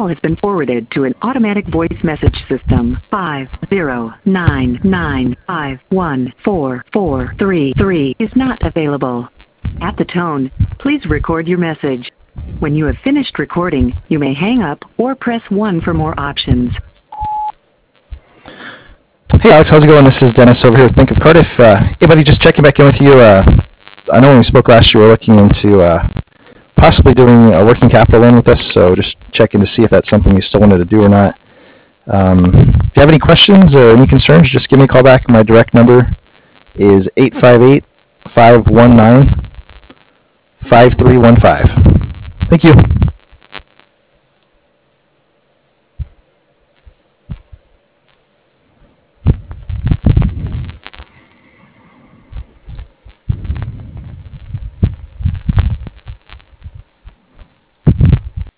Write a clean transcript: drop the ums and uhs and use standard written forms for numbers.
has been forwarded to an automatic voice message system. 509951443 is not available. At the tone, please record your message. When you have finished recording, you may hang up or press 1 for more options. Hey Alex, how's it going? This is Dennis over here with Bank of Cardiff. Hey buddy, just checking back in with you. I know when we spoke last year, we were looking into possibly doing a working capital loan with us, so just checking to see if that's something you still wanted to do or not. If you have any questions or any concerns, just give me a call back. My direct number is 858-519-5315. Thank you.